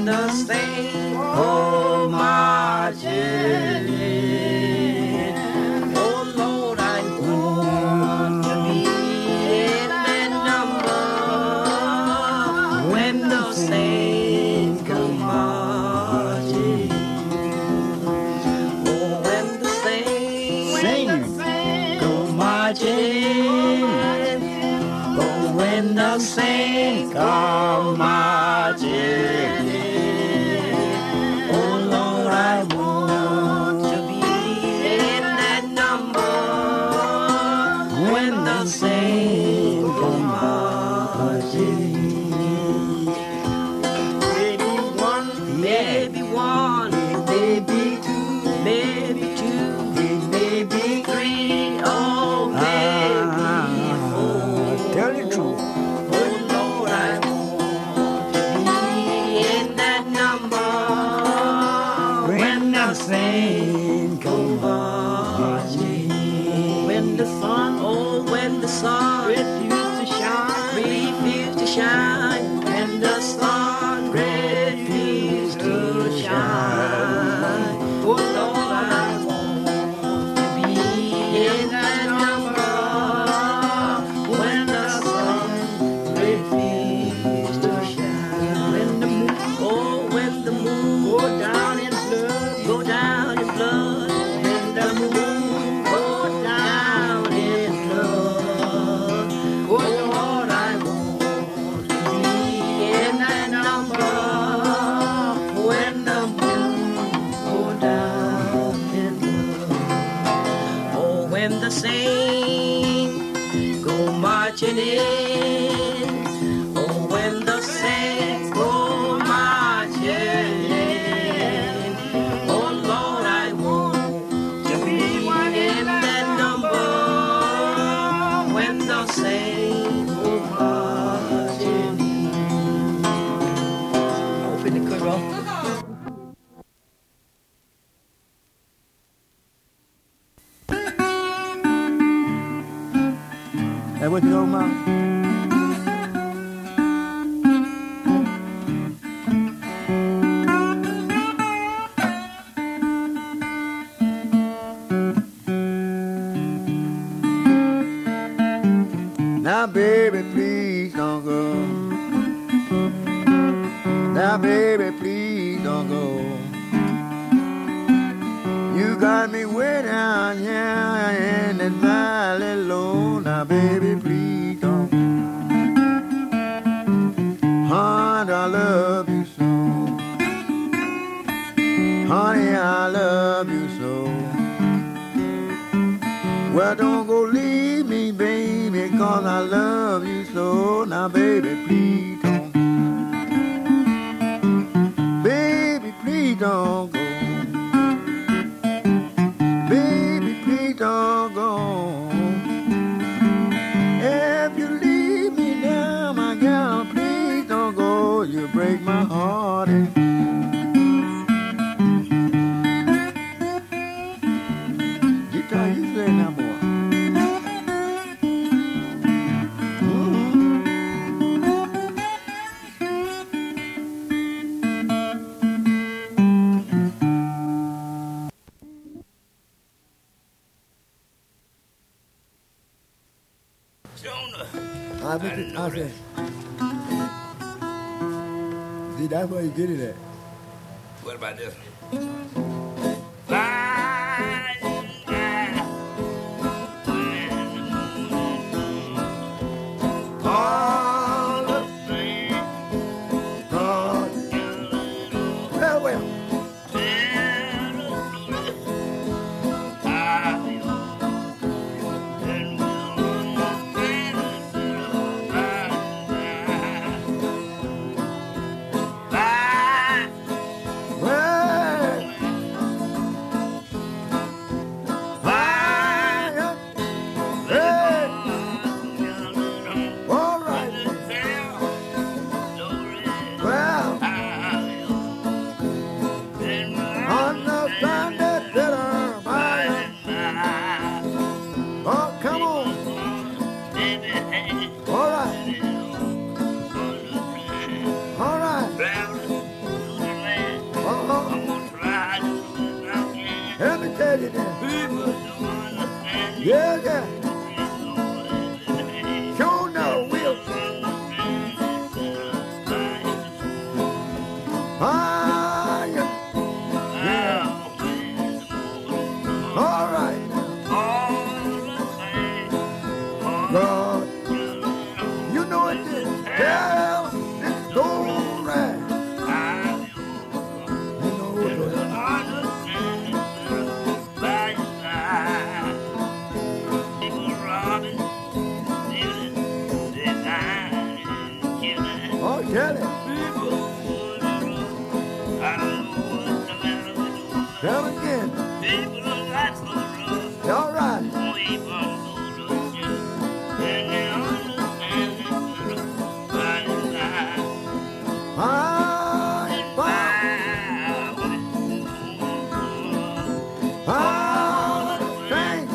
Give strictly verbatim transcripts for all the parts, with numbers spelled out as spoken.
the saints go marching in. Oh Lord, I want to be in that number when the saints go marching. Oh, when the saints, saints go marching. Oh, when the saints go marching. Oh Lord, I want to be in that number when the saints go marching. Maybe one, maybe one, maybe two, maybe two, maybe three, oh maybe four. Tell the truth. Oh Lord, I want to be in that number when the saints go marching. When the sun, oh when the sun refused to shine, refused to shine. When the sun refused to shine. Oh Lord, I want to be in that number when the sun refused to shine. When the moon, oh when the moon go down in blood, go down in blood. When the moon go down in blood. Oh Lord, I want to be in that number when the moon go down in blood. Oh, when the saints go marching in. Oh, when the saints go marching in. Oh Lord, I want to be in that number when the saints go marching in. Open the curtain. Hey, what you talking about? Now, baby, please don't go. Now, baby, please don't go. You got me way down here in that valley low. Now, baby, please don't go. Honey, I love you so. Honey, I love you so. Well, don't go leave me, baby, 'cause I love you so. Now, baby, please don't go. Baby, please don't go. Baby, please don't go. If you leave me now, my girl, please don't go. You break my heart. And guitar, you say now, boy. I, I said, see, that's where you get it at. What about this? All the things God. Well, well. Yeah, yeah. Sure no, Will. Ah, yeah. Yeah. All right. God, you know it did. Tell this gold rag. You know it did. Oh, tell it. Tell again. All right. Ah, ah, thanks.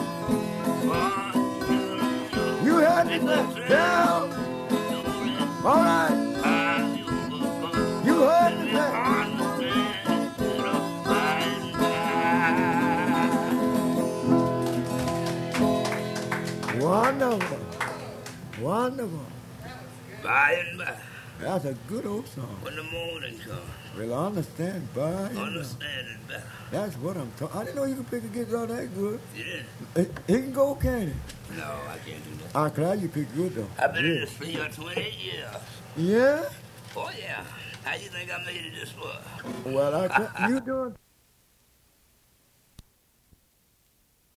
You had me tell. All right. You heard me say. Wonderful. Wonderful. By and by, That's a good old song. when the morning comes, Well, I understand, by and by. understand it better. That's what I'm talking. I didn't know you could pick a guitar that good. Yeah. It, it can go, can it? No, I can't do that. I'm glad you picked good though. I've been in Yeah. this field twenty-eight years. Yeah? Oh, yeah. How you think I made it this far? Well, I tell you doing